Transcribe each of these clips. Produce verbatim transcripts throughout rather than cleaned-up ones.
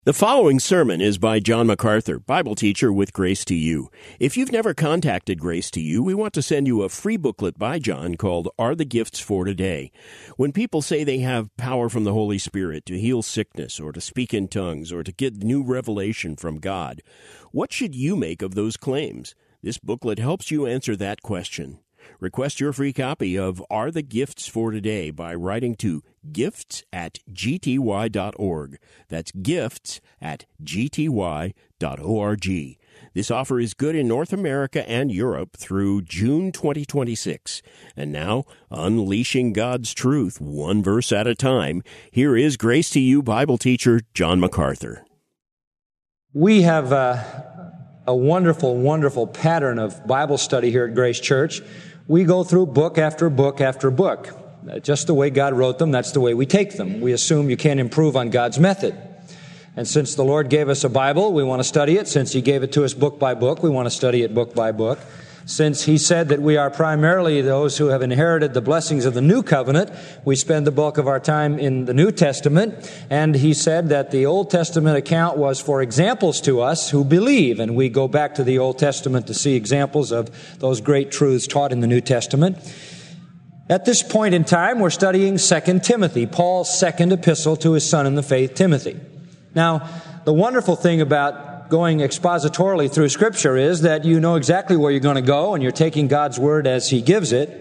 The following sermon is by John MacArthur, Bible teacher with Grace to You. If you've never contacted Grace to You, we want to send you a free booklet by John called Are the Gifts for Today? When people say they have power from the Holy Spirit to heal sickness or to speak in tongues or to get new revelation from God, what should you make of those claims? This booklet helps you answer that question. Request your free copy of Are the Gifts for Today by writing to gifts at g t y dot org. That's gifts at g t y dot org. This offer is good in North America and Europe through June twenty twenty-six. And now, unleashing God's truth one verse at a time, here is Grace to You Bible teacher John MacArthur. We have a, a wonderful, wonderful pattern of Bible study here at Grace Church. We go through book after book after book. Just the way God wrote them, that's the way we take them. We assume you can't improve on God's method. And since the Lord gave us a Bible, we want to study it. Since He gave it to us book by book, we want to study it book by book. Since He said that we are primarily those who have inherited the blessings of the New Covenant, we spend the bulk of our time in the New Testament. And He said that the Old Testament account was for examples to us who believe. And we go back to the Old Testament to see examples of those great truths taught in the New Testament. At this point in time, we're studying Second Timothy, Paul's second epistle to his son in the faith, Timothy. Now, the wonderful thing about going expositorily through Scripture is that you know exactly where you're going to go and you're taking God's Word as He gives it.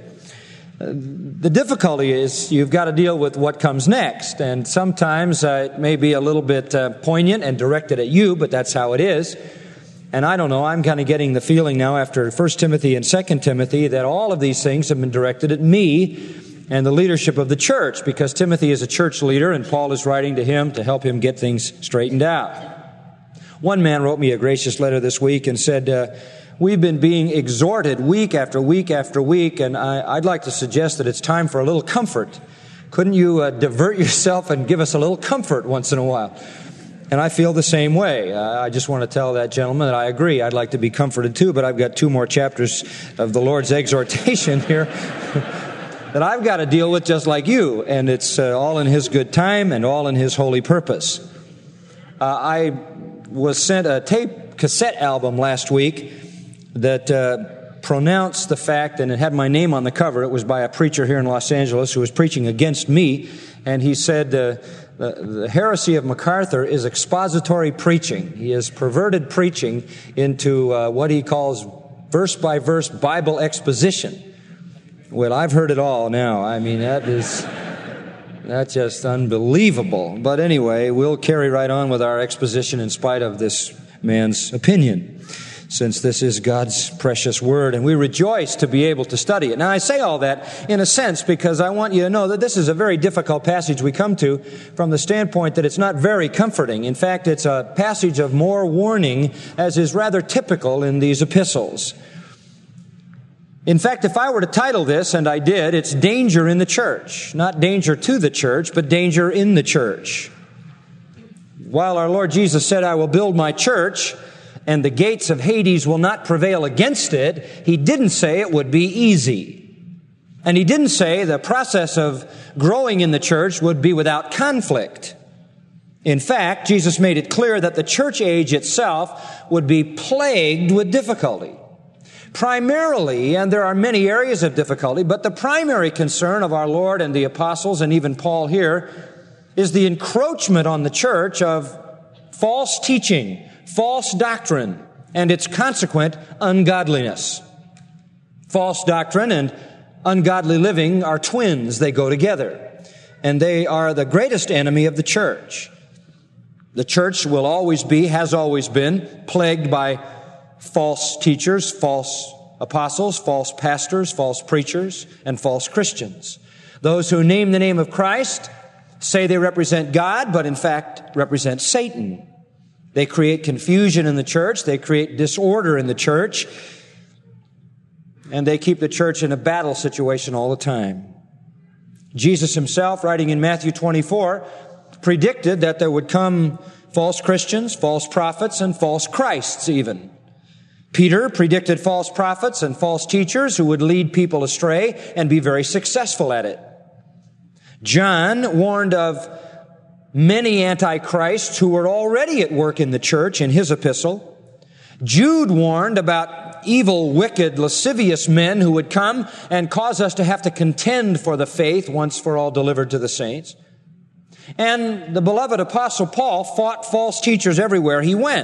The difficulty is you've got to deal with what comes next, and sometimes uh, it may be a little bit uh, poignant and directed at you, but that's how it is. And I don't know, I'm kind of getting the feeling now after First Timothy and Second Timothy that all of these things have been directed at me and the leadership of the church, because Timothy is a church leader and Paul is writing to him to help him get things straightened out. One man wrote me a gracious letter this week and said, uh, we've been being exhorted week after week after week, and I, I'd like to suggest that it's time for a little comfort. Couldn't you uh, divert yourself and give us a little comfort once in a while? And I feel the same way. Uh, I just want to tell that gentleman that I agree. I'd like to be comforted too, but I've got two more chapters of the Lord's exhortation here that I've got to deal with just like you, and it's uh, all in His good time and all in His holy purpose. Uh, I was sent a tape cassette album last week that uh, pronounced the fact, and it had my name on the cover. It was by a preacher here in Los Angeles who was preaching against me, and he said uh, the, the heresy of MacArthur is expository preaching. He has perverted preaching into uh, what he calls verse-by-verse Bible exposition. Well, I've heard it all now. I mean, that is... That's just unbelievable. But anyway, we'll carry right on with our exposition in spite of this man's opinion, since this is God's precious Word, and we rejoice to be able to study it. Now, I say all that in a sense because I want you to know that this is a very difficult passage we come to from the standpoint that it's not very comforting. In fact, it's a passage of more warning, as is rather typical in these epistles. In fact, if I were to title this, and I did, it's Danger in the Church. Not danger to the church, but danger in the church. While our Lord Jesus said, I will build my church, and the gates of Hades will not prevail against it, He didn't say it would be easy. And He didn't say the process of growing in the church would be without conflict. In fact, Jesus made it clear that the church age itself would be plagued with difficulty. Primarily, and there are many areas of difficulty, but the primary concern of our Lord and the apostles, and even Paul here, is the encroachment on the church of false teaching, false doctrine, and its consequent ungodliness. False doctrine and ungodly living are twins. They go together, and they are the greatest enemy of the church. The church will always be, has always been, plagued by false teachers, false apostles, false pastors, false preachers, and false Christians. Those who name the name of Christ say they represent God, but in fact represent Satan. They create confusion in the church, they create disorder in the church, and they keep the church in a battle situation all the time. Jesus Himself, writing in Matthew twenty-four, predicted that there would come false Christians, false prophets, and false Christs even. Peter predicted false prophets and false teachers who would lead people astray and be very successful at it. John warned of many antichrists who were already at work in the church in his epistle. Jude warned about evil, wicked, lascivious men who would come and cause us to have to contend for the faith once for all delivered to the saints. And the beloved Apostle Paul fought false teachers everywhere he went.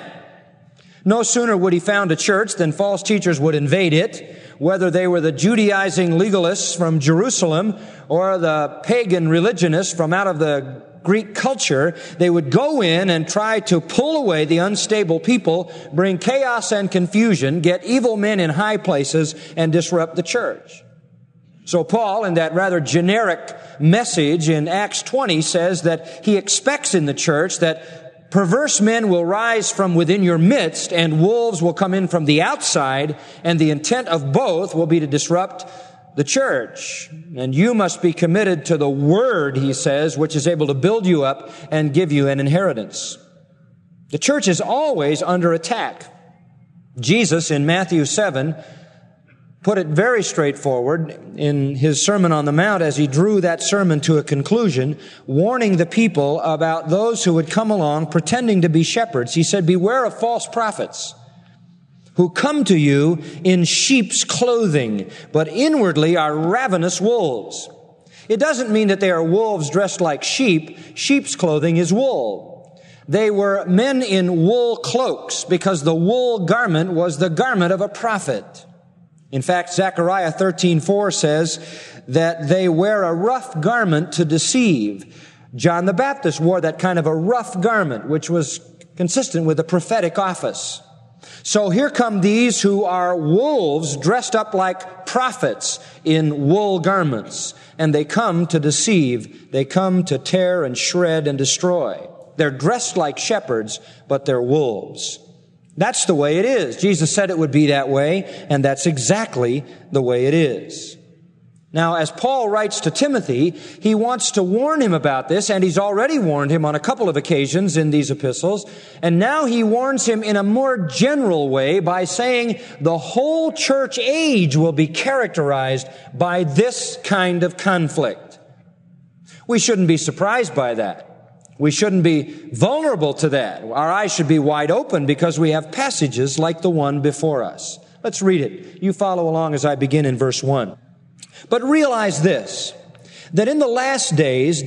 No sooner would he found a church than false teachers would invade it, whether they were the Judaizing legalists from Jerusalem or the pagan religionists from out of the Greek culture. They would go in and try to pull away the unstable people, bring chaos and confusion, get evil men in high places, and disrupt the church. So Paul, in that rather generic message in Acts twenty, says that he expects in the church that perverse men will rise from within your midst and wolves will come in from the outside, and the intent of both will be to disrupt the church. And you must be committed to the Word, he says, which is able to build you up and give you an inheritance. The church is always under attack. Jesus in Matthew seven put it very straightforward in his Sermon on the Mount as he drew that sermon to a conclusion, warning the people about those who would come along pretending to be shepherds. He said, "Beware of false prophets who come to you in sheep's clothing, but inwardly are ravenous wolves." It doesn't mean that they are wolves dressed like sheep. Sheep's clothing is wool. They were men in wool cloaks because the wool garment was the garment of a prophet. In fact, Zechariah thirteen four says that they wear a rough garment to deceive. John the Baptist wore that kind of a rough garment, which was consistent with the prophetic office. So here come these who are wolves dressed up like prophets in wool garments. And they come to deceive. They come to tear and shred and destroy. They're dressed like shepherds, but they're wolves. That's the way it is. Jesus said it would be that way, and that's exactly the way it is. Now, as Paul writes to Timothy, he wants to warn him about this, and he's already warned him on a couple of occasions in these epistles, and now he warns him in a more general way by saying the whole church age will be characterized by this kind of conflict. We shouldn't be surprised by that. We shouldn't be vulnerable to that. Our eyes should be wide open because we have passages like the one before us. Let's read it. You follow along as I begin in verse one. "But realize this, that in the last days,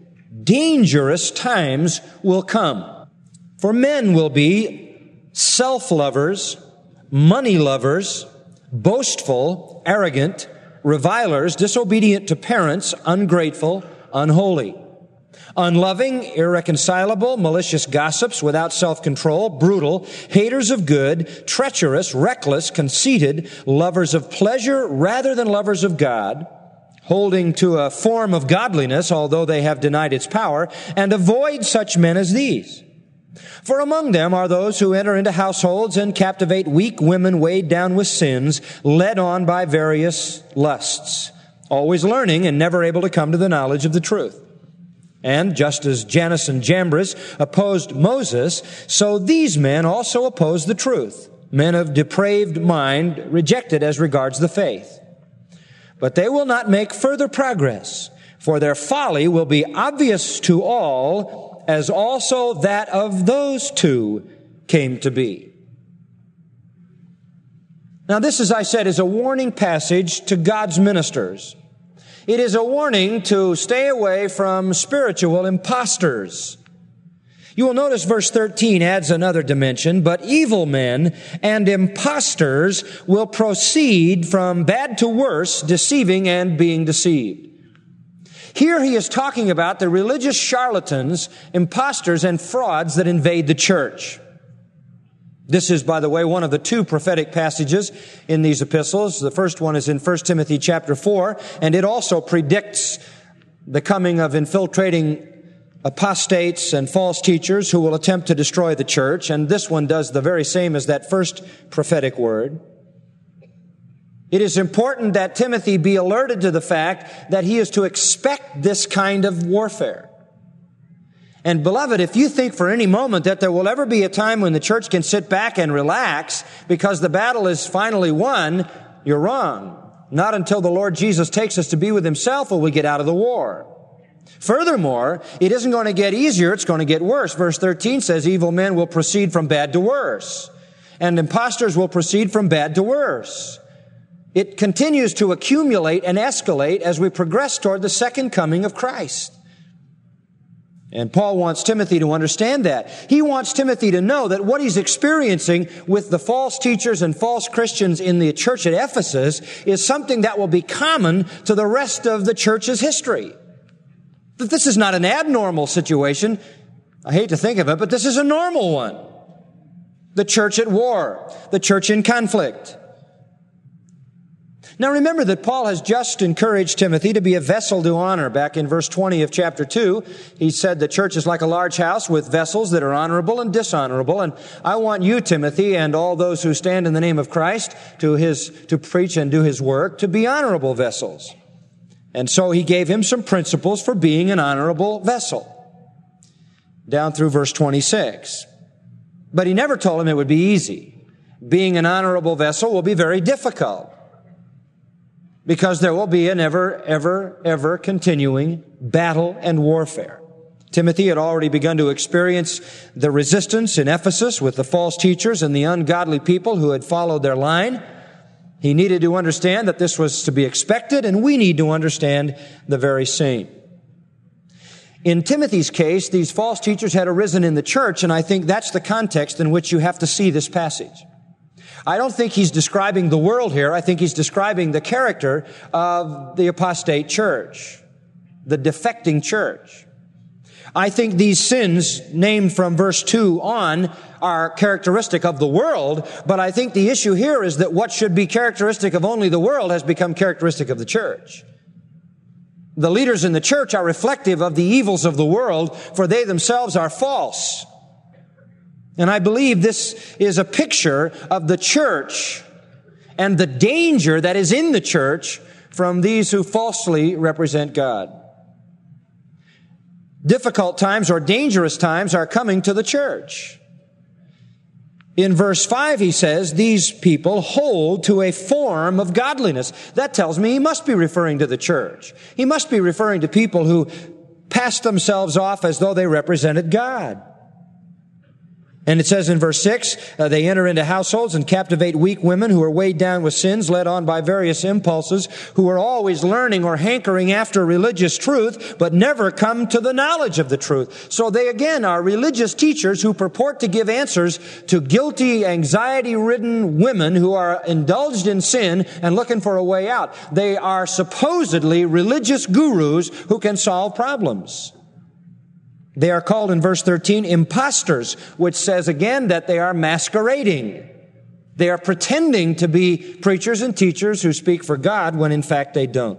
dangerous times will come. For men will be self-lovers, money lovers, boastful, arrogant, revilers, disobedient to parents, ungrateful, unholy, unloving, irreconcilable, malicious gossips, without self-control, brutal, haters of good, treacherous, reckless, conceited, lovers of pleasure rather than lovers of God, holding to a form of godliness, although they have denied its power, and avoid such men as these. For among them are those who enter into households and captivate weak women weighed down with sins, led on by various lusts, always learning and never able to come to the knowledge of the truth. And just as Jannes and Jambres opposed Moses, so these men also oppose the truth, men of depraved mind, rejected as regards the faith. But they will not make further progress, for their folly will be obvious to all, as also that of those two came to be." Now this, as I said, is a warning passage to God's ministers. It is a warning to stay away from spiritual imposters. You will notice verse thirteen adds another dimension, "But evil men and imposters will proceed from bad to worse, deceiving and being deceived." Here he is talking about the religious charlatans, imposters, and frauds that invade the church. This is, by the way, one of the two prophetic passages in these epistles. The first one is in First Timothy chapter four, and it also predicts the coming of infiltrating apostates and false teachers who will attempt to destroy the church. And this one does the very same as that first prophetic word. It is important that Timothy be alerted to the fact that he is to expect this kind of warfare. And beloved, if you think for any moment that there will ever be a time when the church can sit back and relax because the battle is finally won, you're wrong. Not until the Lord Jesus takes us to be with himself will we get out of the war. Furthermore, it isn't going to get easier, it's going to get worse. Verse thirteen says, evil men will proceed from bad to worse, and impostors will proceed from bad to worse. It continues to accumulate and escalate as we progress toward the second coming of Christ. And Paul wants Timothy to understand that. He wants Timothy to know that what he's experiencing with the false teachers and false Christians in the church at Ephesus is something that will be common to the rest of the church's history. That this is not an abnormal situation. I hate to think of it, but this is a normal one. The church at war, the church in conflict. Now remember that Paul has just encouraged Timothy to be a vessel to honor. Back in verse twenty of chapter two, he said the church is like a large house with vessels that are honorable and dishonorable. And I want you, Timothy, and all those who stand in the name of Christ to his, to preach and do his work, to be honorable vessels. And so he gave him some principles for being an honorable vessel. Down through verse twenty-six. But he never told him it would be easy. Being an honorable vessel will be very difficult, because there will be an ever, ever, ever continuing battle and warfare. Timothy had already begun to experience the resistance in Ephesus with the false teachers and the ungodly people who had followed their line. He needed to understand that this was to be expected, and we need to understand the very same. In Timothy's case, these false teachers had arisen in the church, and I think that's the context in which you have to see this passage. I don't think he's describing the world here. I think he's describing the character of the apostate church, the defecting church. I think these sins named from verse two on are characteristic of the world, but I think the issue here is that what should be characteristic of only the world has become characteristic of the church. The leaders in the church are reflective of the evils of the world, for they themselves are false. And I believe this is a picture of the church and the danger that is in the church from these who falsely represent God. Difficult times or dangerous times are coming to the church. In verse five, he says, these people hold to a form of godliness. That tells me he must be referring to the church. He must be referring to people who pass themselves off as though they represented God. And it says in verse six, uh, they enter into households and captivate weak women who are weighed down with sins, led on by various impulses, who are always learning or hankering after religious truth, but never come to the knowledge of the truth. So they again are religious teachers who purport to give answers to guilty, anxiety-ridden women who are indulged in sin and looking for a way out. They are supposedly religious gurus who can solve problems. They are called in verse thirteen impostors, which says again that they are masquerading. They are pretending to be preachers and teachers who speak for God when in fact they don't.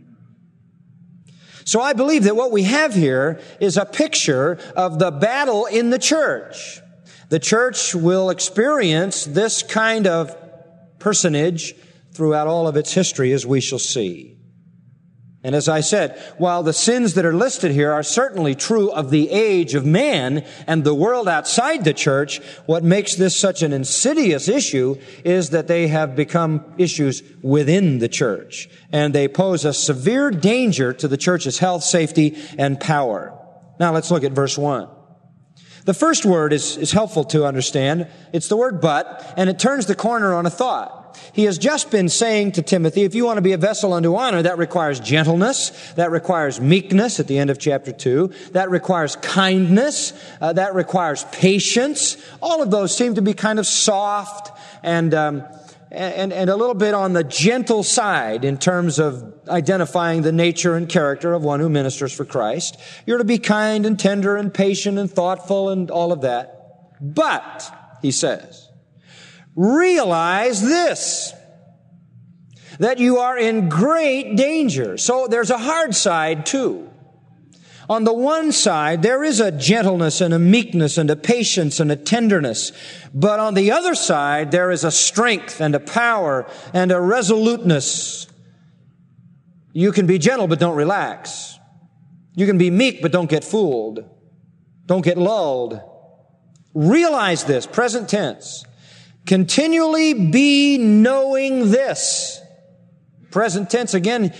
So I believe that what we have here is a picture of the battle in the church. The church will experience this kind of personage throughout all of its history, as we shall see. And as I said, while the sins that are listed here are certainly true of the age of man and the world outside the church, what makes this such an insidious issue is that they have become issues within the church. And they pose a severe danger to the church's health, safety, and power. Now let's look at verse one. The first word is, is helpful to understand. It's the word but, and it turns the corner on a thought. He has just been saying to Timothy, if you want to be a vessel unto honor, that requires gentleness, that requires meekness at the end of chapter two, that requires kindness, uh, that requires patience. All of those seem to be kind of soft and, um, and, and a little bit on the gentle side in terms of identifying the nature and character of one who ministers for Christ. You're to be kind and tender and patient and thoughtful and all of that. But, he says, realize this, that you are in great danger. So there's a hard side too. On the one side, there is a gentleness and a meekness and a patience and a tenderness. But on the other side, there is a strength and a power and a resoluteness. You can be gentle, but don't relax. You can be meek, but don't get fooled. Don't get lulled. Realize this, present tense. Continually be knowing this. Present tense again,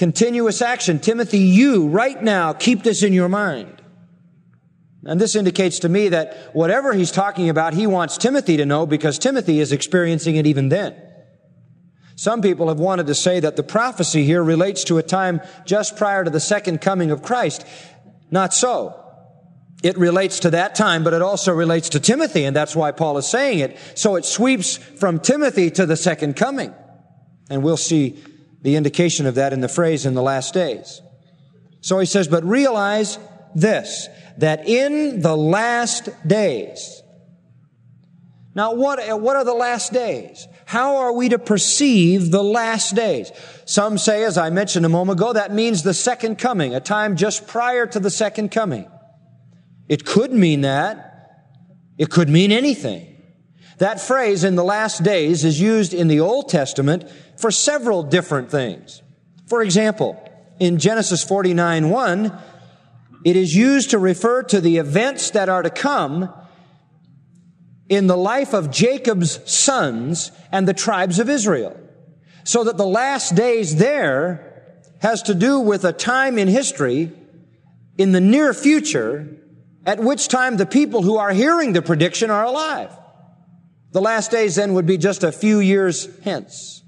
continuous action. Timothy, you, right now, keep this in your mind. And this indicates to me that whatever he's talking about, he wants Timothy to know because Timothy is experiencing it even then. Some people have wanted to say that the prophecy here relates to a time just prior to the second coming of Christ. Not so. It relates to that time, but it also relates to Timothy, and that's why Paul is saying it. So it sweeps from Timothy to the second coming. And we'll see the indication of that in the phrase in the last days. So he says, but realize this, that in the last days. Now, what, what are the last days? How are we to perceive the last days? Some say, as I mentioned a moment ago, that means the second coming, a time just prior to the second coming. It could mean that. It could mean anything. That phrase, in the last days, is used in the Old Testament for several different things. For example, in Genesis forty-nine one, it is used to refer to the events that are to come in the life of Jacob's sons and the tribes of Israel. So that the last days there has to do with a time in history in the near future at which time the people who are hearing the prediction are alive. The last days then would be just a few years hence.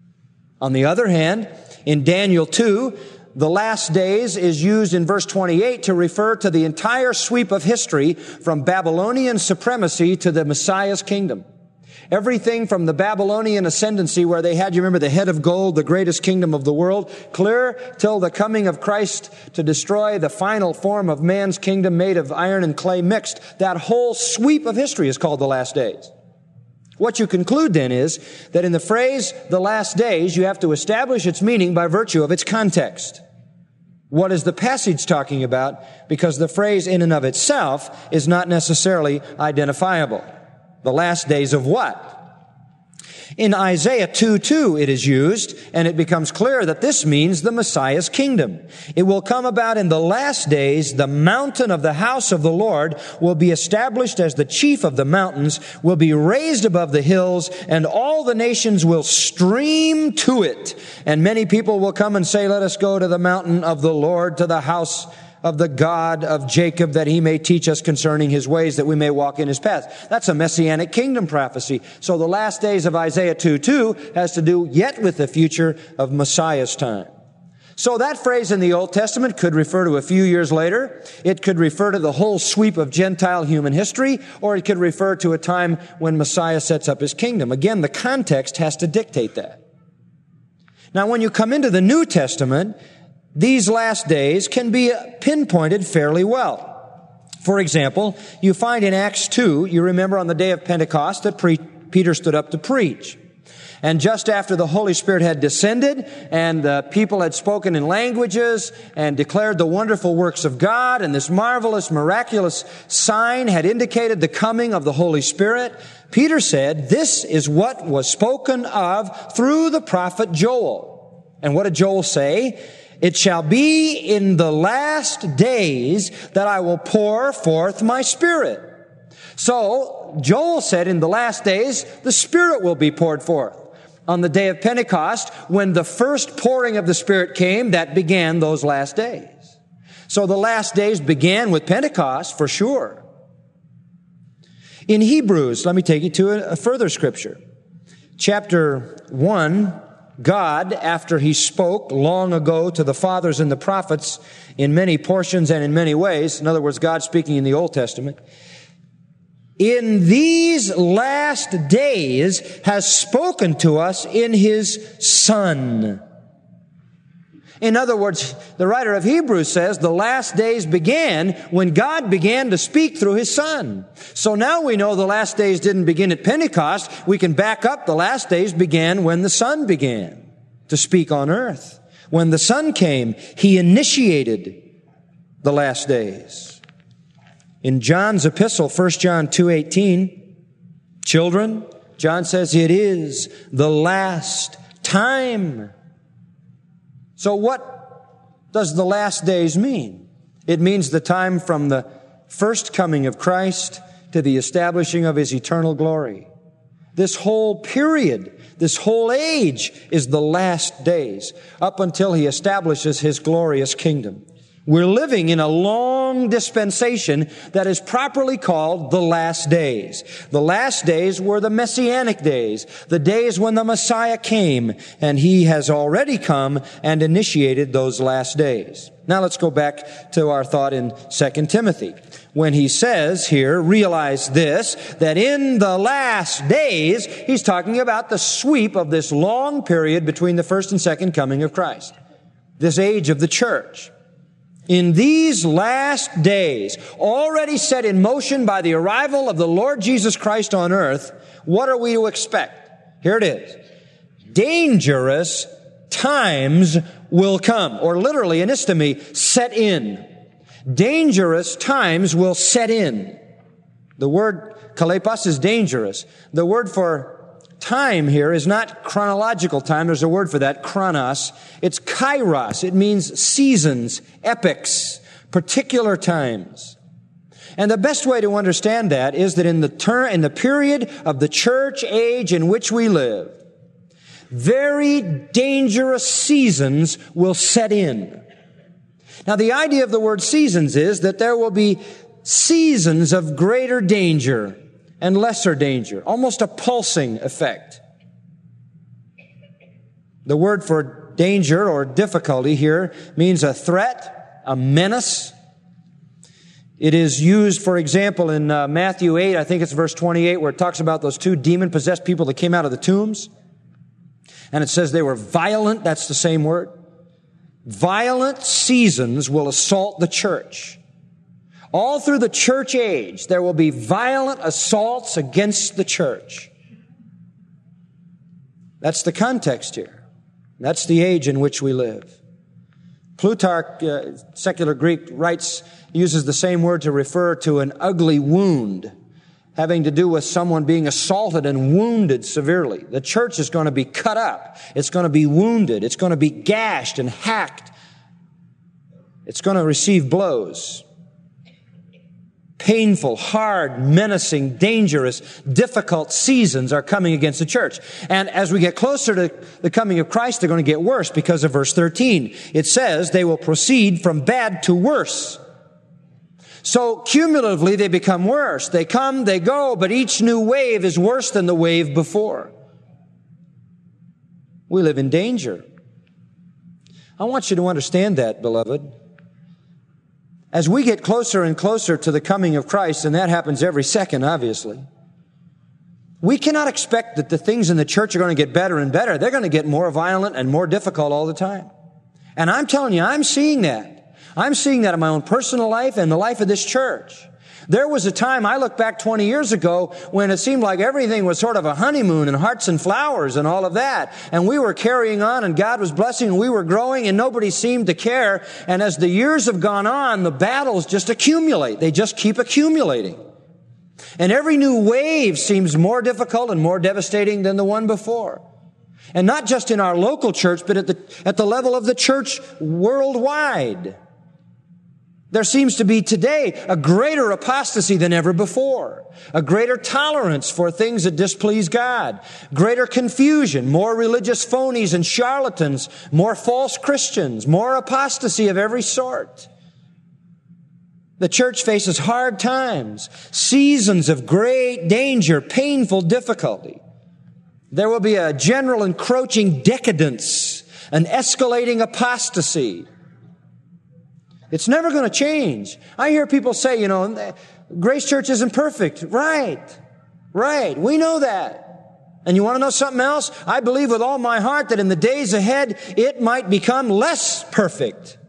On the other hand, in Daniel two, the last days is used in verse twenty-eight to refer to the entire sweep of history from Babylonian supremacy to the Messiah's kingdom. Everything from the Babylonian ascendancy where they had, you remember, the head of gold, the greatest kingdom of the world, clear till the coming of Christ to destroy the final form of man's kingdom made of iron and clay mixed. That whole sweep of history is called the last days. What you conclude then is that in the phrase, the last days, you have to establish its meaning by virtue of its context. What is the passage talking about? Because the phrase in and of itself is not necessarily identifiable. The last days of what? In Isaiah two two it is used, and it becomes clear that this means the Messiah's kingdom. It will come about in the last days, the mountain of the house of the Lord will be established as the chief of the mountains, will be raised above the hills, and all the nations will stream to it. And many people will come and say, let us go to the mountain of the Lord, to the house of the God of Jacob, that he may teach us concerning his ways, that we may walk in his paths. That's a messianic kingdom prophecy. So the last days of Isaiah two two has to do yet with the future of Messiah's time. So that phrase in the Old Testament could refer to a few years later. It could refer to the whole sweep of Gentile human history, or it could refer to a time when Messiah sets up his kingdom. Again, the context has to dictate that. Now, when you come into the New Testament, these last days can be pinpointed fairly well. For example, you find in Acts two, you remember on the day of Pentecost that pre- Peter stood up to preach. And just after the Holy Spirit had descended and the people had spoken in languages and declared the wonderful works of God, and this marvelous, miraculous sign had indicated the coming of the Holy Spirit, Peter said, this is what was spoken of through the prophet Joel. And what did Joel say? It shall be in the last days that I will pour forth my Spirit. So, Joel said in the last days, the Spirit will be poured forth. On the day of Pentecost, when the first pouring of the Spirit came, that began those last days. So the last days began with Pentecost, for sure. In Hebrews, let me take you to a, a further scripture. Chapter one, God, after He spoke long ago to the fathers and the prophets in many portions and in many ways, in other words, God speaking in the Old Testament, in these last days has spoken to us in His Son. In other words, the writer of Hebrews says the last days began when God began to speak through His Son. So now we know the last days didn't begin at Pentecost. We can back up. The last days began when the Son began to speak on earth. When the Son came, He initiated the last days. In John's epistle, First John two eighteen, children, John says it is the last time. So what does the last days mean? It means the time from the first coming of Christ to the establishing of His eternal glory. This whole period, this whole age is the last days, up until He establishes His glorious kingdom. We're living in a long dispensation that is properly called the last days. The last days were the Messianic days, the days when the Messiah came, and He has already come and initiated those last days. Now let's go back to our thought in Second Timothy. When he says here, realize this, that in the last days, he's talking about the sweep of this long period between the first and second coming of Christ. This age of the church. In these last days, already set in motion by the arrival of the Lord Jesus Christ on earth, what are we to expect? Here it is. Dangerous times will come, or literally, anistemi, set in. Dangerous times will set in. The word kalepos is dangerous. The word for time here is not chronological time. There's a word for that, chronos. It's kairos. It means seasons, epochs, particular times. And the best way to understand that is that in the ter- in the period of the church age in which we live, very dangerous seasons will set in. Now, the idea of the word seasons is that there will be seasons of greater danger and lesser danger, almost a pulsing effect. The word for danger or difficulty here means a threat, a menace. It is used, for example, in uh, Matthew eight, I think it's verse twenty-eight, where it talks about those two demon-possessed people that came out of the tombs. And it says they were violent. That's the same word. Violent seasons will assault the church. All through the church age, there will be violent assaults against the church. That's the context here. That's the age in which we live. Plutarch, uh, secular Greek, writes, uses the same word to refer to an ugly wound, having to do with someone being assaulted and wounded severely. The church is going to be cut up. It's going to be wounded. It's going to be gashed and hacked. It's going to receive blows. Painful, hard, menacing, dangerous, difficult seasons are coming against the church. And as we get closer to the coming of Christ, they're going to get worse because of verse thirteen. It says they will proceed from bad to worse. So cumulatively, they become worse. They come, they go, but each new wave is worse than the wave before. We live in danger. I want you to understand that, beloved. As we get closer and closer to the coming of Christ, and that happens every second, obviously, we cannot expect that the things in the church are going to get better and better. They're going to get more violent and more difficult all the time. And I'm telling you, I'm seeing that. I'm seeing that in my own personal life and the life of this church. There was a time, I look back twenty years ago, when it seemed like everything was sort of a honeymoon and hearts and flowers and all of that. And we were carrying on and God was blessing and we were growing and nobody seemed to care. And as the years have gone on, the battles just accumulate. They just keep accumulating. And every new wave seems more difficult and more devastating than the one before. And not just in our local church, but at the, at the level of the church worldwide. There seems to be today a greater apostasy than ever before, a greater tolerance for things that displease God, greater confusion, more religious phonies and charlatans, more false Christians, more apostasy of every sort. The church faces hard times, seasons of great danger, painful difficulty. There will be a general encroaching decadence, an escalating apostasy. It's never going to change. I hear people say, you know, Grace Church isn't perfect. Right. Right. We know that. And you want to know something else? I believe with all my heart that in the days ahead, it might become less perfect.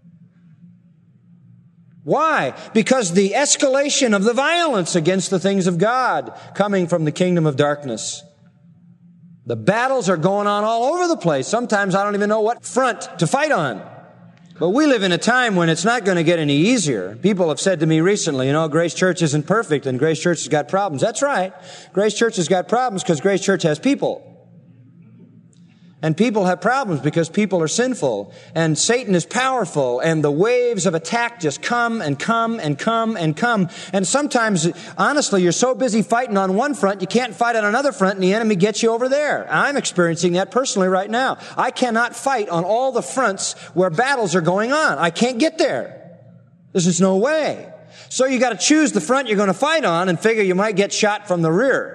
Why? Because the escalation of the violence against the things of God coming from the kingdom of darkness. The battles are going on all over the place. Sometimes I don't even know what front to fight on. But we live in a time when it's not going to get any easier. People have said to me recently, you know, Grace Church isn't perfect and Grace Church has got problems. That's right. Grace Church has got problems because Grace Church has people. And people have problems because people are sinful. And Satan is powerful. And the waves of attack just come and come and come and come. And sometimes, honestly, you're so busy fighting on one front, you can't fight on another front, and the enemy gets you over there. I'm experiencing that personally right now. I cannot fight on all the fronts where battles are going on. I can't get there. There's just no way. So you got to choose the front you're going to fight on and figure you might get shot from the rear.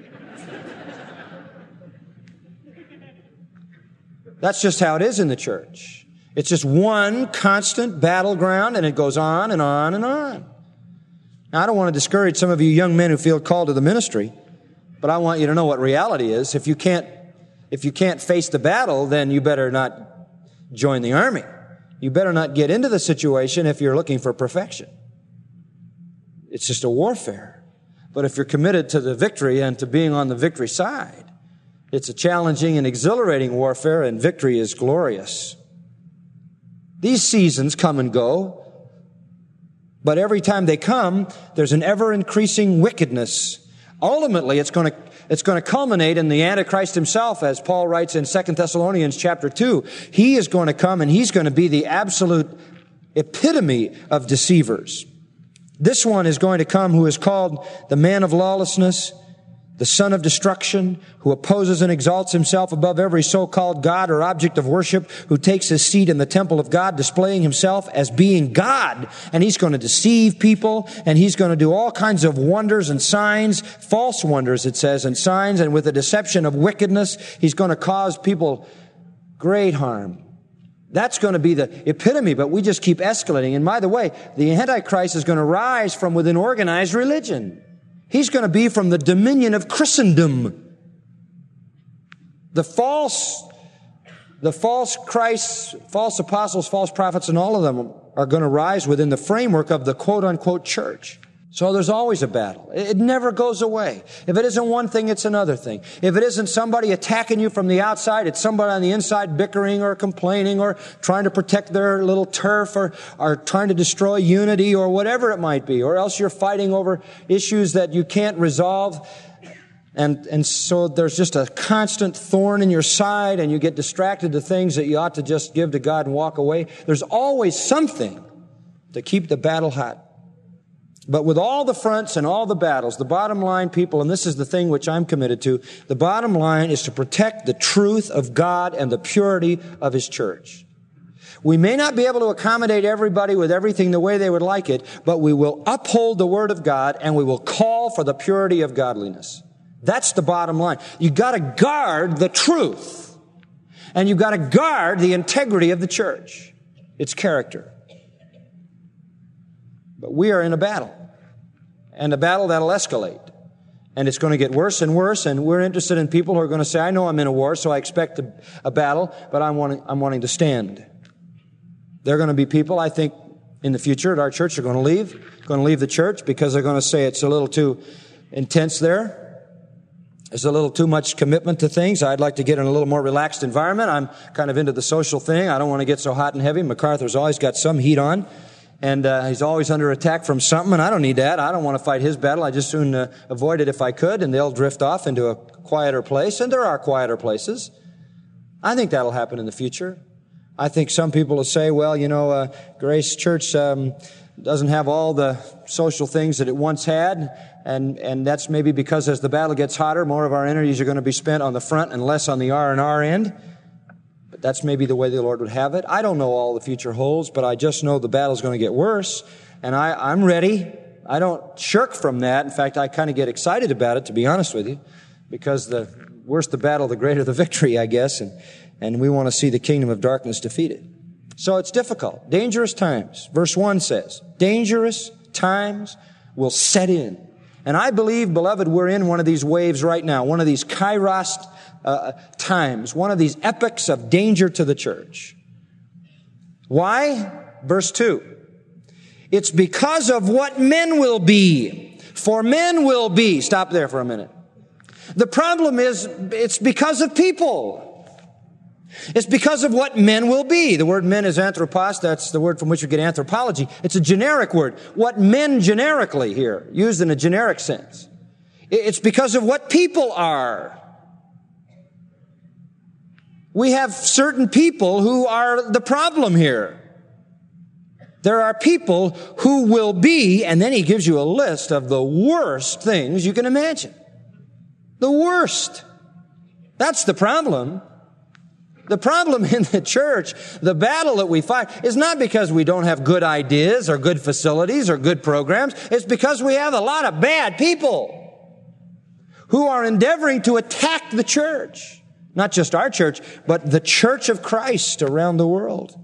That's just how it is in the church. It's just one constant battleground, and it goes on and on and on. Now, I don't want to discourage some of you young men who feel called to the ministry, but I want you to know what reality is. If you can't, if you can't face the battle, then you better not join the army. You better not get into the situation if you're looking for perfection. It's just a warfare. But if you're committed to the victory and to being on the victory side, it's a challenging and exhilarating warfare, and victory is glorious. These seasons come and go, but every time they come, there's an ever-increasing wickedness. Ultimately, it's going to it's going to culminate in the Antichrist himself, as Paul writes in Second Thessalonians chapter two. He is going to come, and he's going to be the absolute epitome of deceivers. This one is going to come who is called the man of lawlessness, the son of destruction, who opposes and exalts himself above every so-called God or object of worship, who takes his seat in the temple of God, displaying himself as being God. And he's going to deceive people, and he's going to do all kinds of wonders and signs, false wonders, it says, and signs, and with the deception of wickedness, he's going to cause people great harm. That's going to be the epitome, but we just keep escalating. And by the way, the Antichrist is going to rise from within organized religion. He's going to be from the dominion of Christendom. The false, the false Christs, false apostles, false prophets, and all of them are going to rise within the framework of the quote-unquote church. So there's always a battle. It never goes away. If it isn't one thing, it's another thing. If it isn't somebody attacking you from the outside, it's somebody on the inside bickering or complaining or trying to protect their little turf or, or trying to destroy unity or whatever it might be. Or else you're fighting over issues that you can't resolve. And, and so there's just a constant thorn in your side, and you get distracted to things that you ought to just give to God and walk away. There's always something to keep the battle hot. But with all the fronts and all the battles, the bottom line, people, and this is the thing which I'm committed to, the bottom line is to protect the truth of God and the purity of His church. We may not be able to accommodate everybody with everything the way they would like it, but we will uphold the Word of God, and we will call for the purity of godliness. That's the bottom line. You've got to guard the truth, and you've got to guard the integrity of the church, its character. But we are in a battle, and a battle that'll escalate, and it's going to get worse and worse, and we're interested in people who are going to say, I know I'm in a war, so I expect a, a battle, but I'm wanting, I'm wanting to stand. There are going to be people, I think, in the future at our church are going to leave, going to leave the church because they're going to say it's a little too intense there. There's a little too much commitment to things. I'd like to get in a little more relaxed environment. I'm kind of into the social thing. I don't want to get so hot and heavy. MacArthur's always got some heat on. And uh, he's always under attack from something, and I don't need that. I don't want to fight his battle. I just soon uh, avoid it if I could, and they'll drift off into a quieter place, and there are quieter places. I think that'll happen in the future. I think some people will say, well, you know, uh, Grace Church um, doesn't have all the social things that it once had, and and that's maybe because as the battle gets hotter, more of our energies are going to be spent on the front and less on the R and R end. That's maybe the way the Lord would have it. I don't know all the future holds, but I just know the battle's going to get worse, and I, I'm ready. I don't shirk from that. In fact, I kind of get excited about it, to be honest with you, because the worse the battle, the greater the victory, I guess, and, and we want to see the kingdom of darkness defeated. So it's difficult. Dangerous times. Verse one says, dangerous times will set in. And I believe, beloved, we're in one of these waves right now, one of these kairos Uh, times, one of these epochs of danger to the church. Why? Verse two. It's because of what men will be. For men will be. Stop there for a minute. The problem is, it's because of people. It's because of what men will be. The word men is anthropos. That's the word from which we get anthropology. It's a generic word. What men generically here, used in a generic sense. It's because of what people are. We have certain people who are the problem here. There are people who will be, and then he gives you a list of the worst things you can imagine. The worst. That's the problem. The problem in the church, the battle that we fight, is not because we don't have good ideas or good facilities or good programs. It's because we have a lot of bad people who are endeavoring to attack the church. Not just our church, but the church of Christ around the world.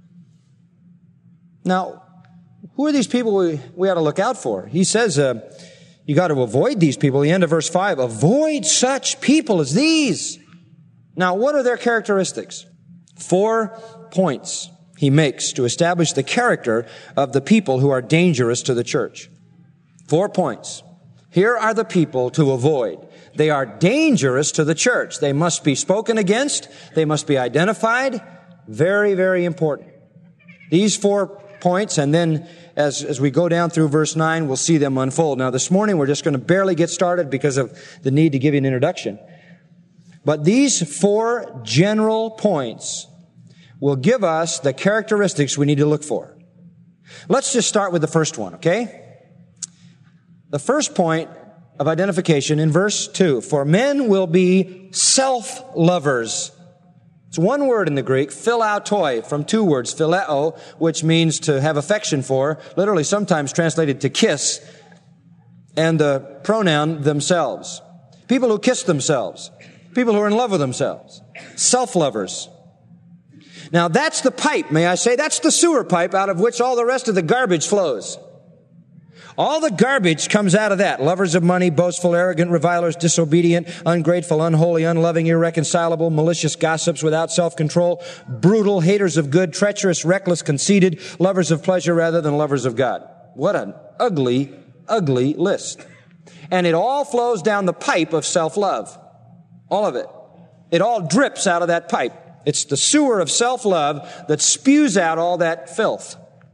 Now, who are these people we, we ought to look out for? He says, uh, you got to avoid these people. The end of verse five, avoid such people as these. Now, what are their characteristics? Four points he makes to establish the character of the people who are dangerous to the church. Four points. Here are the people to avoid. They are dangerous to the church. They must be spoken against. They must be identified. Very, very important. These four points, and then as, as we go down through verse nine, we'll see them unfold. Now, this morning, we're just going to barely get started because of the need to give you an introduction. But these four general points will give us the characteristics we need to look for. Let's just start with the first one, okay? The first point of identification in verse two. For men will be self-lovers. It's one word in the Greek, philautoi, from two words, phileo, which means to have affection for, literally sometimes translated to kiss, and the pronoun themselves. People who kiss themselves. People who are in love with themselves. Self-lovers. Now that's the pipe, may I say, that's the sewer pipe out of which all the rest of the garbage flows. All the garbage comes out of that. Lovers of money, boastful, arrogant, revilers, disobedient, ungrateful, unholy, unloving, irreconcilable, malicious, gossips, without self-control, brutal, haters of good, treacherous, reckless, conceited, lovers of pleasure rather than lovers of God. What an ugly, ugly list. And it all flows down the pipe of self-love. All of it. It all drips out of that pipe. It's the sewer of self-love that spews out all that filth.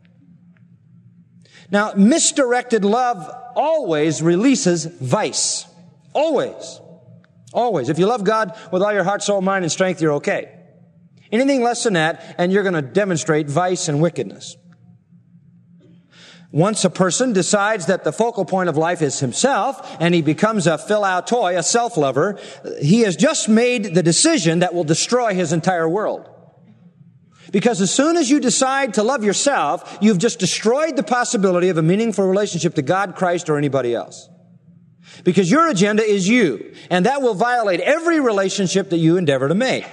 Now, misdirected love always releases vice. Always. Always. If you love God with all your heart, soul, mind, and strength, you're okay. Anything less than that, and you're going to demonstrate vice and wickedness. Once a person decides that the focal point of life is himself, and he becomes a philautoi, a self-lover, he has just made the decision that will destroy his entire world. Because as soon as you decide to love yourself, you've just destroyed the possibility of a meaningful relationship to God, Christ, or anybody else. Because your agenda is you, and that will violate every relationship that you endeavor to make.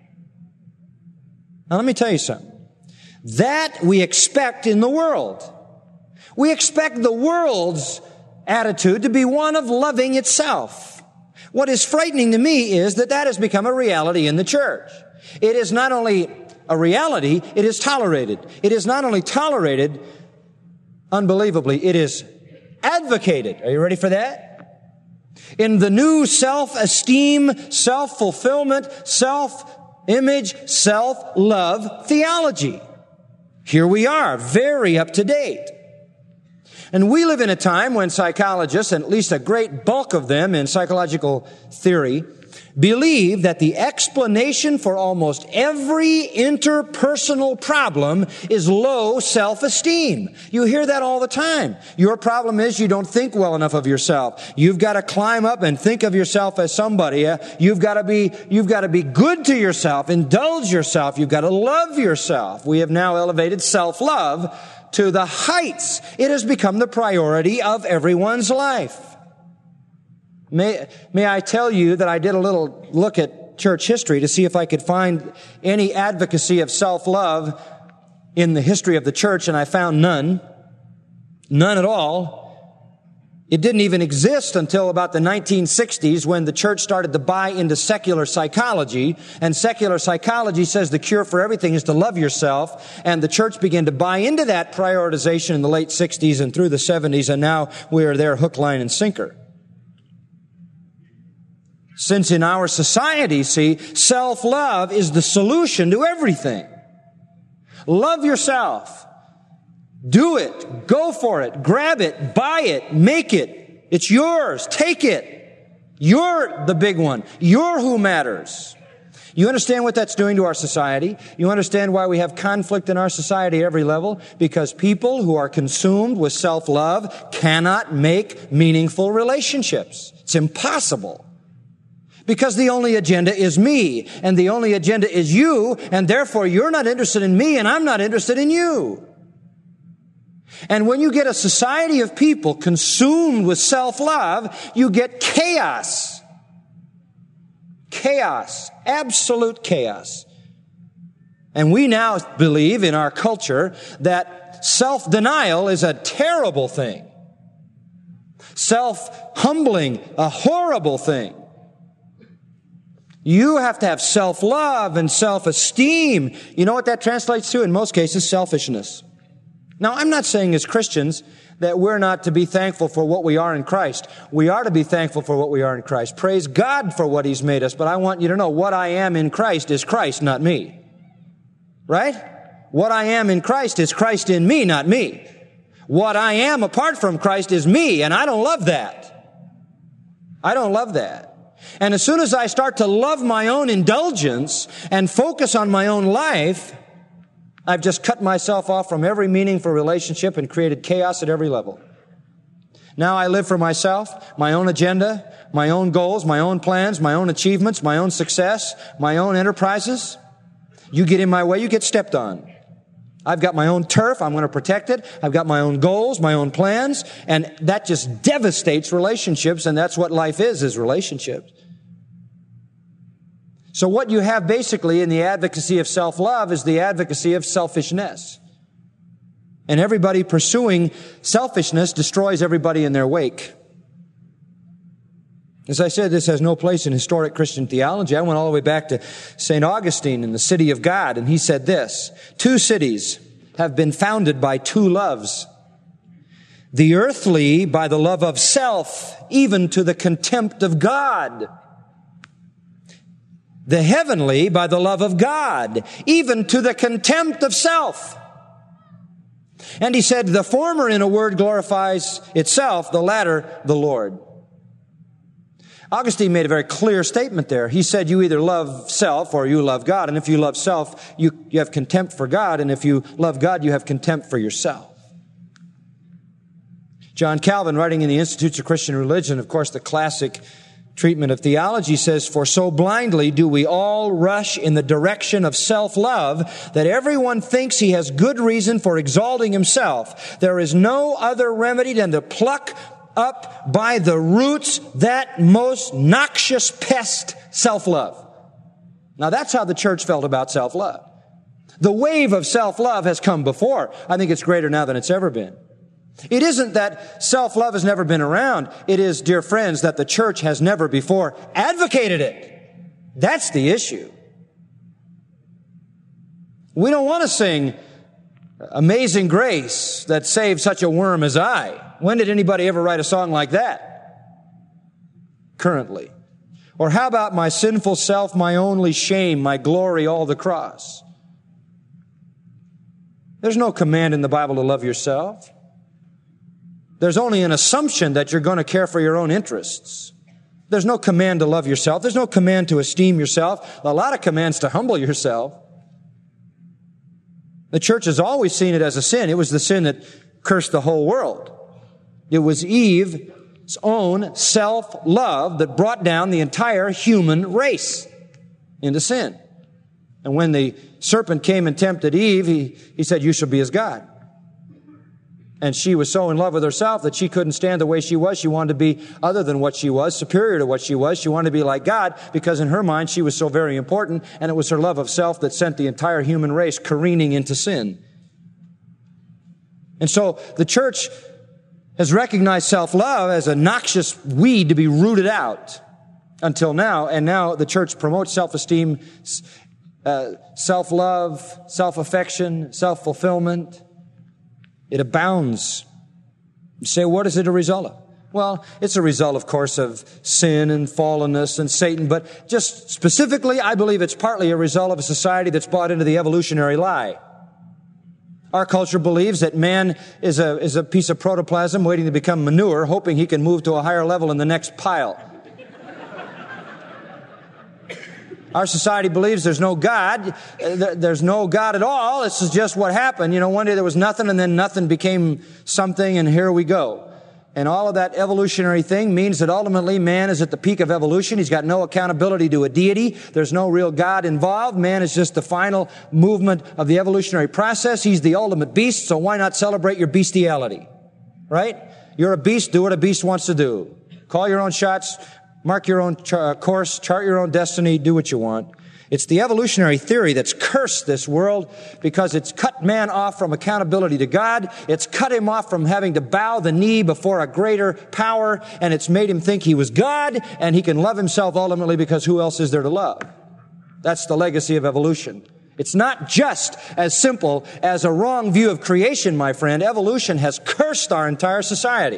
Now let me tell you something. That we expect in the world. We expect the world's attitude to be one of loving itself. What is frightening to me is that that has become a reality in the church. It is not only a reality, it is tolerated. It is not only tolerated, unbelievably, it is advocated. Are you ready for that? In the new self-esteem, self-fulfillment, self-image, self-love theology. Here we are, very up to date. And we live in a time when psychologists, and at least a great bulk of them in psychological theory, believe that the explanation for almost every interpersonal problem is low self-esteem. You hear that all the time. Your problem is you don't think well enough of yourself. You've got to climb up and think of yourself as somebody. You've got to be, you've got to be good to yourself, indulge yourself. You've got to love yourself. We have now elevated self-love to the heights. It has become the priority of everyone's life. May, may I tell you that I did a little look at church history to see if I could find any advocacy of self-love in the history of the church, and I found none. None at all. It didn't even exist until about the nineteen sixties when the church started to buy into secular psychology, and secular psychology says the cure for everything is to love yourself, and the church began to buy into that prioritization in the late sixties and through the seventies, and now we are there hook, line, and sinker. Since in our society, see, self-love is the solution to everything. Love yourself. Do it. Go for it. Grab it. Buy it. Make it. It's yours. Take it. You're the big one. You're who matters. You understand what that's doing to our society? You understand why we have conflict in our society at every level? Because people who are consumed with self-love cannot make meaningful relationships. It's impossible. Because the only agenda is me, and the only agenda is you, and therefore you're not interested in me, and I'm not interested in you. And when you get a society of people consumed with self-love, you get chaos. Chaos. Absolute chaos. And we now believe in our culture that self-denial is a terrible thing. Self-humbling, a horrible thing. You have to have self-love and self-esteem. You know what that translates to? In most cases, selfishness. Now, I'm not saying as Christians that we're not to be thankful for what we are in Christ. We are to be thankful for what we are in Christ. Praise God for what He's made us. But I want you to know what I am in Christ is Christ, not me. Right? What I am in Christ is Christ in me, not me. What I am apart from Christ is me, and I don't love that. I don't love that. And as soon as I start to love my own indulgence and focus on my own life, I've just cut myself off from every meaningful relationship and created chaos at every level. Now I live for myself, my own agenda, my own goals, my own plans, my own achievements, my own success, my own enterprises. You get in my way, you get stepped on. I've got my own turf, I'm going to protect it. I've got my own goals, my own plans, and that just devastates relationships, and that's what life is, is relationships. So what you have basically in the advocacy of self-love is the advocacy of selfishness. And everybody pursuing selfishness destroys everybody in their wake. As I said, this has no place in historic Christian theology. I went all the way back to Saint Augustine in the City of God, and he said this: two cities have been founded by two loves. The earthly by the love of self, even to the contempt of God. The heavenly by the love of God, even to the contempt of self. And he said, the former, in a word, glorifies itself, the latter, the Lord. Augustine made a very clear statement there. He said, you either love self or you love God. And if you love self, you, you have contempt for God. And if you love God, you have contempt for yourself. John Calvin, writing in the Institutes of Christian Religion, of course, the classic treatment of theology, says, for so blindly do we all rush in the direction of self-love that everyone thinks he has good reason for exalting himself. There is no other remedy than to pluck up by the roots that most noxious pest, self-love. Now that's how the church felt about self-love. The wave of self-love has come before. I think it's greater now than it's ever been. It isn't that self-love has never been around. It is, dear friends, that the church has never before advocated it. That's the issue. We don't want to sing Amazing Grace that saved such a worm as I. When did anybody ever write a song like that? Currently. Or how about my sinful self, my only shame, my glory, all the cross? There's no command in the Bible to love yourself. There's only an assumption that you're going to care for your own interests. There's no command to love yourself. There's no command to esteem yourself. A lot of commands to humble yourself. The church has always seen it as a sin. It was the sin that cursed the whole world. It was Eve's own self-love that brought down the entire human race into sin. And when the serpent came and tempted Eve, he, he said, you shall be as God. And she was so in love with herself that she couldn't stand the way she was. She wanted to be other than what she was, superior to what she was. She wanted to be like God because in her mind she was so very important, and it was her love of self that sent the entire human race careening into sin. And so the church has recognized self-love as a noxious weed to be rooted out until now. And now the church promotes self-esteem, uh, self-love, self-affection, self-fulfillment. It abounds. You say, what is it a result of? Well, it's a result, of course, of sin and fallenness and Satan, but just specifically, I believe it's partly a result of a society that's bought into the evolutionary lie. Our culture believes that man is a, is a piece of protoplasm waiting to become manure, hoping he can move to a higher level in the next pile. Our society believes there's no God. There's no God at all. This is just what happened. You know, one day there was nothing and then nothing became something and here we go. And all of that evolutionary thing means that ultimately man is at the peak of evolution. He's got no accountability to a deity. There's no real God involved. Man is just the final movement of the evolutionary process. He's the ultimate beast, so why not celebrate your bestiality? Right? You're a beast, do what a beast wants to do. Call your own shots, mark your own ch- course, chart your own destiny, do what you want. It's the evolutionary theory that's cursed this world because it's cut man off from accountability to God. It's cut him off from having to bow the knee before a greater power, and it's made him think he was God and he can love himself ultimately because who else is there to love? That's the legacy of evolution. It's not just as simple as a wrong view of creation, my friend. Evolution has cursed our entire society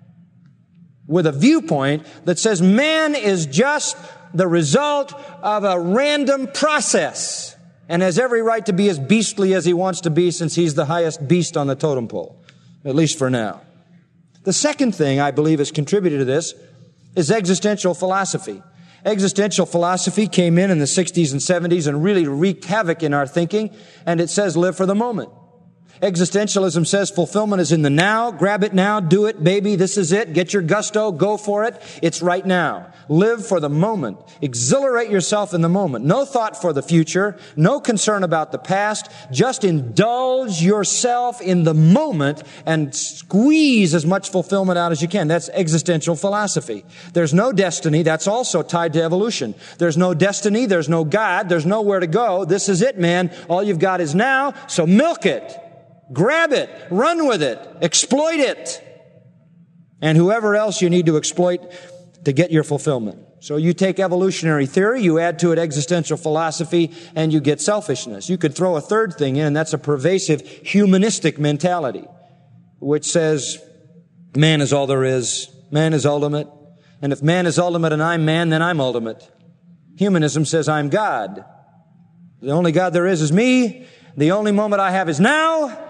with a viewpoint that says man is just the result of a random process and has every right to be as beastly as he wants to be since he's the highest beast on the totem pole, at least for now. The second thing I believe has contributed to this is existential philosophy. Existential philosophy came in in the sixties and seventies and really wreaked havoc in our thinking, and it says live for the moment. Existentialism says fulfillment is in the now. Grab it now. Do it, baby. This is it. Get your gusto. Go for it. It's right now. Live for the moment. Exhilarate yourself in the moment. No thought for the future. No concern about the past. Just indulge yourself in the moment and squeeze as much fulfillment out as you can. That's existential philosophy. There's no destiny. That's also tied to evolution. There's no destiny. There's no God. There's nowhere to go. This is it, man. All you've got is now. So milk it. Grab it, run with it, exploit it, and whoever else you need to exploit to get your fulfillment. So you take evolutionary theory, you add to it existential philosophy, and you get selfishness. You could throw a third thing in, and that's a pervasive humanistic mentality, which says man is all there is, man is ultimate, and if man is ultimate and I'm man, then I'm ultimate. Humanism says I'm God. The only God there is is me. The only moment I have is now.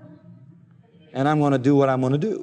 And I'm going to do what I'm going to do.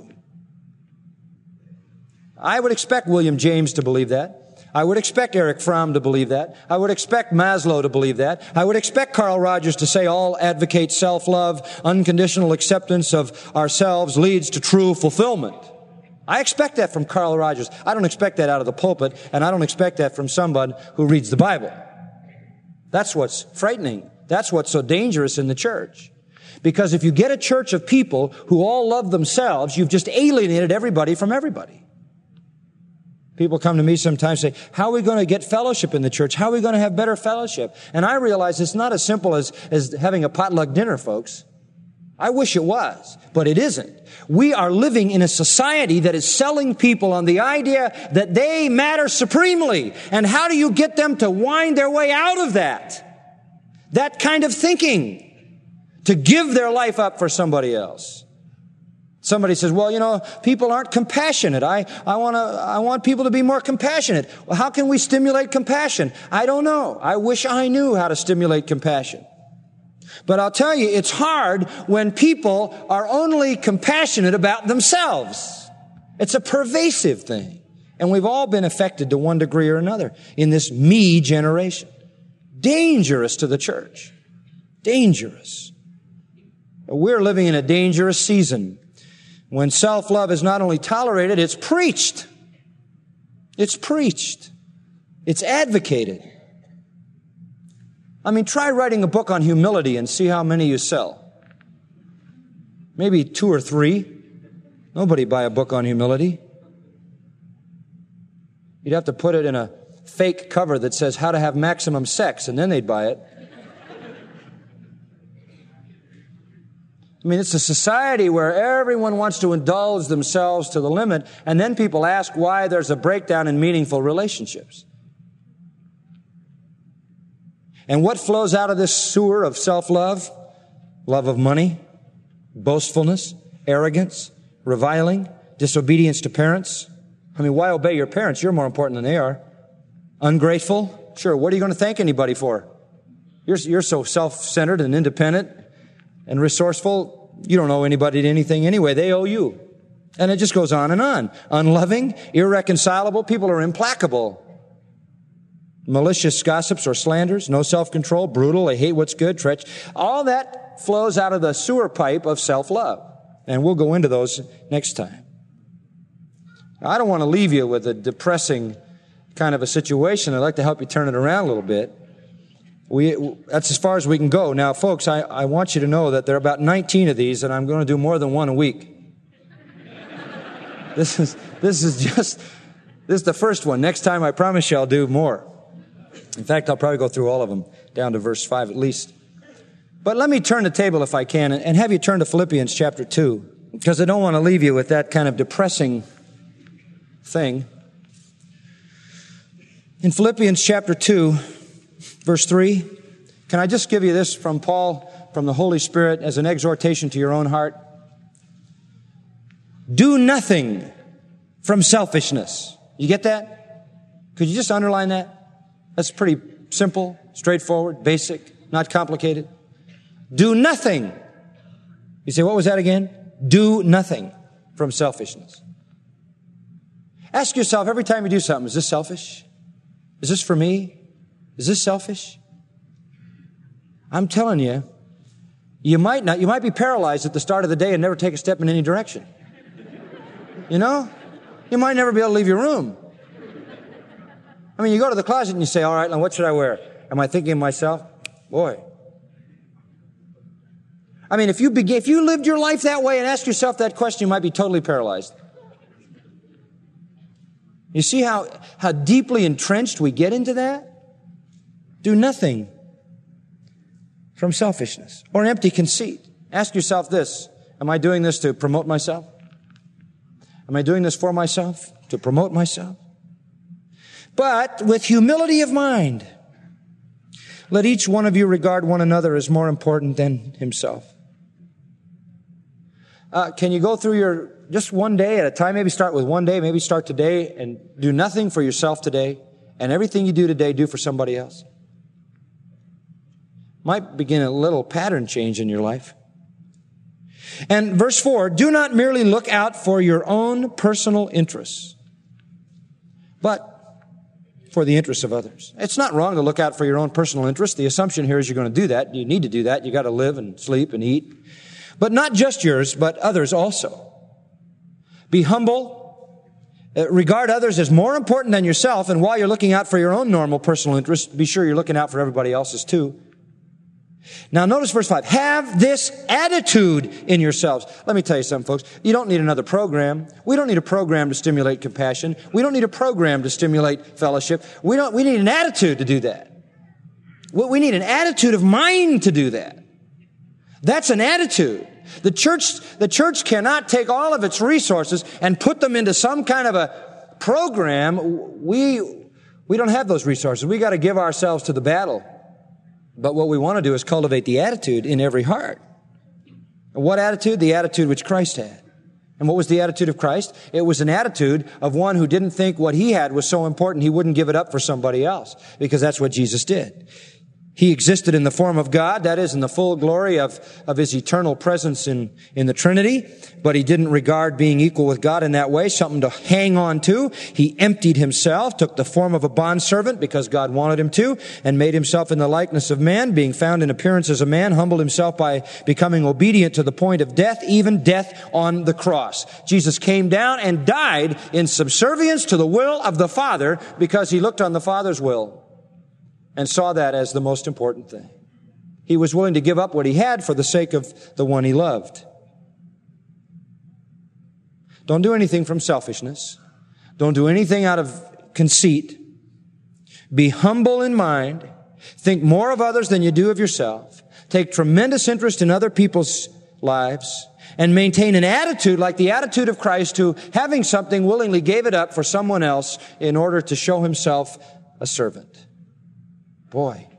I would expect William James to believe that. I would expect Eric Fromm to believe that. I would expect Maslow to believe that. I would expect Carl Rogers to say all advocate self-love, unconditional acceptance of ourselves leads to true fulfillment. I expect that from Carl Rogers. I don't expect that out of the pulpit, and I don't expect that from someone who reads the Bible. That's what's frightening. That's what's so dangerous in the church. Because if you get a church of people who all love themselves, you've just alienated everybody from everybody. People come to me sometimes and say, how are we going to get fellowship in the church? How are we going to have better fellowship? And I realize it's not as simple as, as having a potluck dinner, folks. I wish it was, but it isn't. We are living in a society that is selling people on the idea that they matter supremely. And how do you get them to wind their way out of that? That kind of thinking. To give their life up for somebody else. Somebody says, well, you know, people aren't compassionate. I, I want to, I want people to be more compassionate. Well, how can we stimulate compassion? I don't know. I wish I knew how to stimulate compassion. But I'll tell you, it's hard when people are only compassionate about themselves. It's a pervasive thing. And we've all been affected to one degree or another in this me generation. Dangerous to the church. Dangerous. We're living in a dangerous season when self-love is not only tolerated, it's preached. It's preached. It's advocated. I mean, try writing a book on humility and see how many you sell. Maybe two or three. Nobody buy a book on humility. You'd have to put it in a fake cover that says how to have maximum sex, and then they'd buy it. I mean, it's a society where everyone wants to indulge themselves to the limit, and then people ask why there's a breakdown in meaningful relationships. And what flows out of this sewer of self-love? Love of money, boastfulness, arrogance, reviling, disobedience to parents. I mean, why obey your parents? You're more important than they are. Ungrateful? Sure, what are you going to thank anybody for? You're, you're so self-centered and independent and resourceful, you don't owe anybody anything anyway. They owe you. And it just goes on and on. Unloving, irreconcilable, people are implacable. malicious gossips or slanders, no self-control, brutal, they hate what's good, treach. All that flows out of the sewer pipe of self-love. And we'll go into those next time. Now, I don't want to leave you with a depressing kind of a situation. I'd like to help you turn it around a little bit. We, that's as far as we can go. Now, folks, I, I want you to know that there are about nineteen of these, and I'm going to do more than one a week. This is, this is just, this is the first one. Next time, I promise you I'll do more. In fact, I'll probably go through all of them, down to verse five at least. But let me turn the table, if I can, and have you turn to Philippians chapter two, because I don't want to leave you with that kind of depressing thing. In Philippians chapter two, verse three, can I just give you this from Paul, from the Holy Spirit, as an exhortation to your own heart? Do nothing from selfishness. You get that? Could you just underline that? That's pretty simple, straightforward, basic, not complicated. Do nothing. You say, what was that again? Do nothing from selfishness. Ask yourself every time you do something, is this selfish? Is this for me? Is this selfish? I'm telling you, you might not, you might be paralyzed at the start of the day and never take a step in any direction. You know? You might never be able to leave your room. I mean, you go to the closet and you say, all right, now what should I wear? Am I thinking of myself? Boy. I mean, if you begin, if you lived your life that way and asked yourself that question, you might be totally paralyzed. You see how, how deeply entrenched we get into that? Do nothing from selfishness or empty conceit. Ask yourself this, am I doing this to promote myself? Am I doing this for myself, to promote myself? But with humility of mind, let each one of you regard one another as more important than himself. Uh, can you go through your, just one day at a time, maybe start with one day, maybe start today and do nothing for yourself today, and everything you do today, do for somebody else? Might begin a little pattern change in your life. And verse four, do not merely look out for your own personal interests, but for the interests of others. It's not wrong to look out for your own personal interests. The assumption here is you're going to do that. You need to do that. You got to live and sleep and eat. But not just yours, but others also. Be humble. Uh, regard others as more important than yourself. And while you're looking out for your own normal personal interests, be sure you're looking out for everybody else's too. Now notice verse five. Have this attitude in yourselves. Let me tell you something, folks. You don't need another program. We don't need a program to stimulate compassion. We don't need a program to stimulate fellowship. We don't, we need an attitude to do that. We need an attitude of mind to do that. That's an attitude. The church, the church cannot take all of its resources and put them into some kind of a program. We, we don't have those resources. We got to give ourselves to the battle. But what we want to do is cultivate the attitude in every heart. What attitude? The attitude which Christ had. And what was the attitude of Christ? It was an attitude of one who didn't think what he had was so important he wouldn't give it up for somebody else. Because that's what Jesus did. He existed in the form of God, that is, in the full glory of, of his eternal presence in, in the Trinity, but he didn't regard being equal with God in that way, something to hang on to. He emptied himself, took the form of a bondservant because God wanted him to, and made himself in the likeness of man, being found in appearance as a man, humbled himself by becoming obedient to the point of death, even death on the cross. Jesus came down and died in subservience to the will of the Father because he looked on the Father's will and saw that as the most important thing. He was willing to give up what he had for the sake of the one he loved. Don't do anything from selfishness. Don't do anything out of conceit. Be humble in mind. Think more of others than you do of yourself. Take tremendous interest in other people's lives. And maintain an attitude like the attitude of Christ, who, having something, willingly gave it up for someone else in order to show himself a servant. Boy,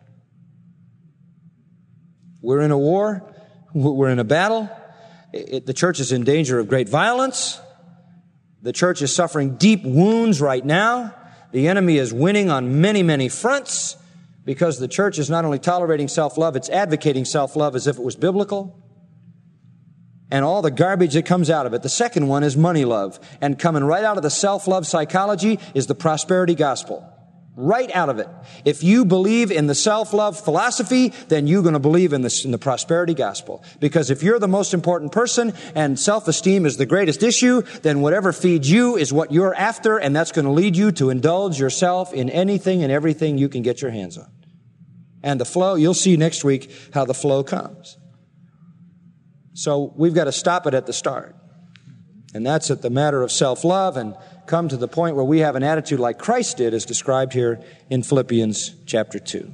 we're in a war. We're in a battle. It, the church is in danger of great violence. The church is suffering deep wounds right now. The enemy is winning on many, many fronts because the church is not only tolerating self-love, it's advocating self-love as if it was biblical. And all the garbage that comes out of it. The second one is money love. And coming right out of the self-love psychology is the prosperity gospel. Right out of it. If you believe in the self-love philosophy, then you're going to believe in the, in the prosperity gospel. Because if you're the most important person and self-esteem is the greatest issue, then whatever feeds you is what you're after, and that's going to lead you to indulge yourself in anything and everything you can get your hands on. And the flow, you'll see next week how the flow comes. So we've got to stop it at the start. And that's at the matter of self-love and come to the point where we have an attitude like Christ did, as described here in Philippians chapter two.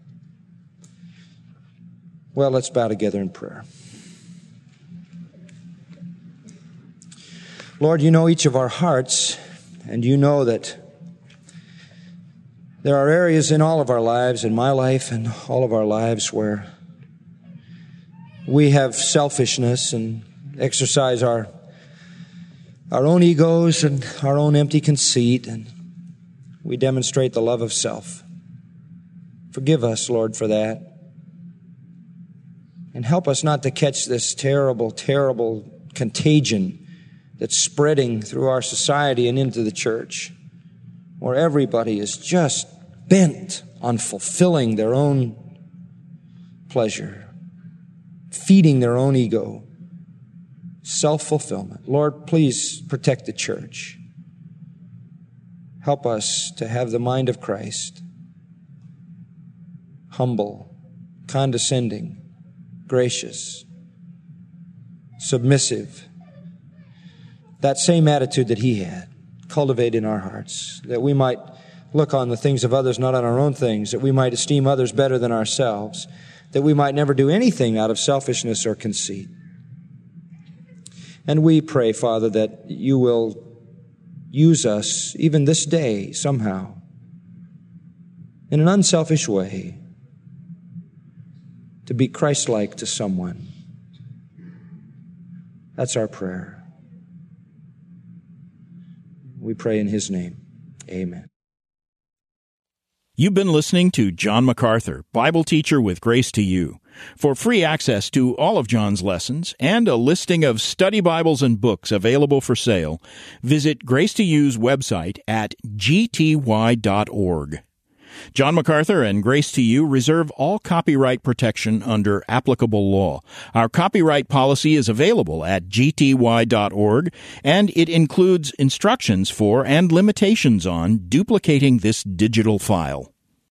Well, let's bow together in prayer. Lord, you know each of our hearts, and you know that there are areas in all of our lives, in my life and all of our lives, where we have selfishness and exercise our our own egos and our own empty conceit, and we demonstrate the love of self. Forgive us, Lord, for that. And help us not to catch this terrible, terrible contagion that's spreading through our society and into the church, where everybody is just bent on fulfilling their own pleasure, feeding their own ego. Self-fulfillment. Lord, please protect the church. Help us to have the mind of Christ. Humble, condescending, gracious, submissive. That same attitude that he had, cultivate in our hearts, that we might look on the things of others, not on our own things, that we might esteem others better than ourselves, that we might never do anything out of selfishness or conceit. And we pray, Father, that you will use us even this day somehow in an unselfish way to be Christ-like to someone. That's our prayer. We pray in his name. Amen. You've been listening to John MacArthur, Bible teacher with Grace to You. For free access to all of John's lessons and a listing of study Bibles and books available for sale, visit Grace to You's website at g t y dot org. John MacArthur and Grace to You reserve all copyright protection under applicable law. Our copyright policy is available at g t y dot org, and it includes instructions for and limitations on duplicating this digital file.